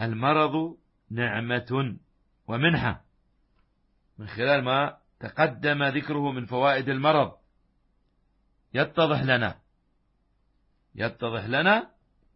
المرض نعمة ومنحة، من خلال ما تقدم ذكره من فوائد المرض يتضح لنا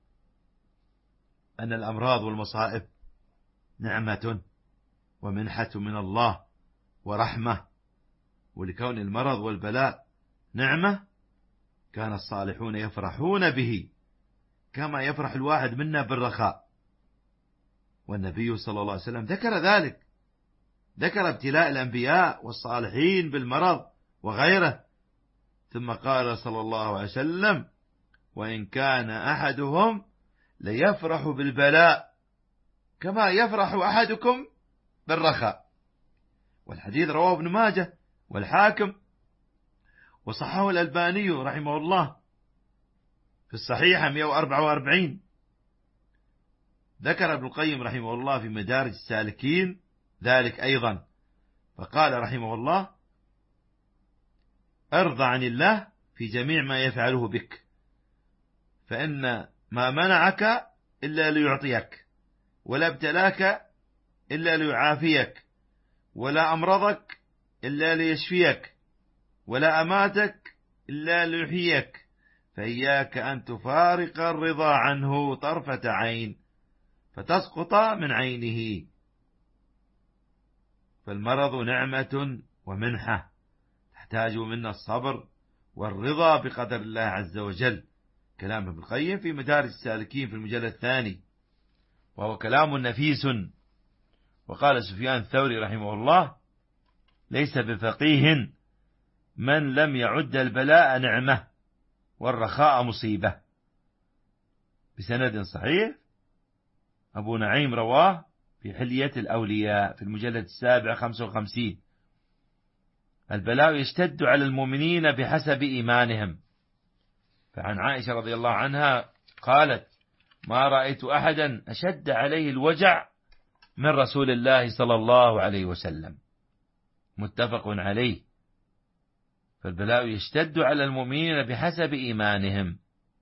أن الأمراض والمصائب نعمة ومنحة من الله ورحمة. ولكون المرض والبلاء نعمة كان الصالحون يفرحون به كما يفرح الواحد منا بالرخاء. والنبي صلى الله عليه وسلم ذكر ذلك، ذكر ابتلاء الأنبياء والصالحين بالمرض وغيره، ثم قال صلى الله عليه وسلم: وإن كان أحدهم ليفرح بالبلاء كما يفرح أحدكم بالرخاء. والحديث رواه ابن ماجه والحاكم وصححه الألباني رحمه الله في الصحيحة 144. ذكر ابن القيم رحمه الله في مدارج السالكين ذلك أيضا، فقال رحمه الله: ارضى عن الله في جميع ما يفعله بك، فإن ما منعك إلا ليعطيك، ولا ابتلاك إلا ليعافيك، ولا أمرضك إلا ليشفيك، ولا أماتك إلا ليحييك، فإياك أن تفارق الرضا عنه طرفة عين فتسقط من عينه. فالمرض نعمة ومنحة تحتاج منا الصبر والرضا بقدر الله عز وجل. كلام ابن القيم في مدارج السالكين في المجلد الثاني، وهو كلام نفيس. وقال سفيان الثوري رحمه الله: ليس بفقيه من لم يعد البلاء نعمة والرخاء مصيبة، بسند صحيح. أبو نعيم رواه في حلية الأولياء في المجلد 755. البلاء يشتد على المؤمنين بحسب إيمانهم. فعن عائشة رضي الله عنها قالت: ما رأيت أحدا أشد عليه الوجع من رسول الله صلى الله عليه وسلم. متفق عليه. فالبلاء يشتد على المؤمنين بحسب إيمانهم.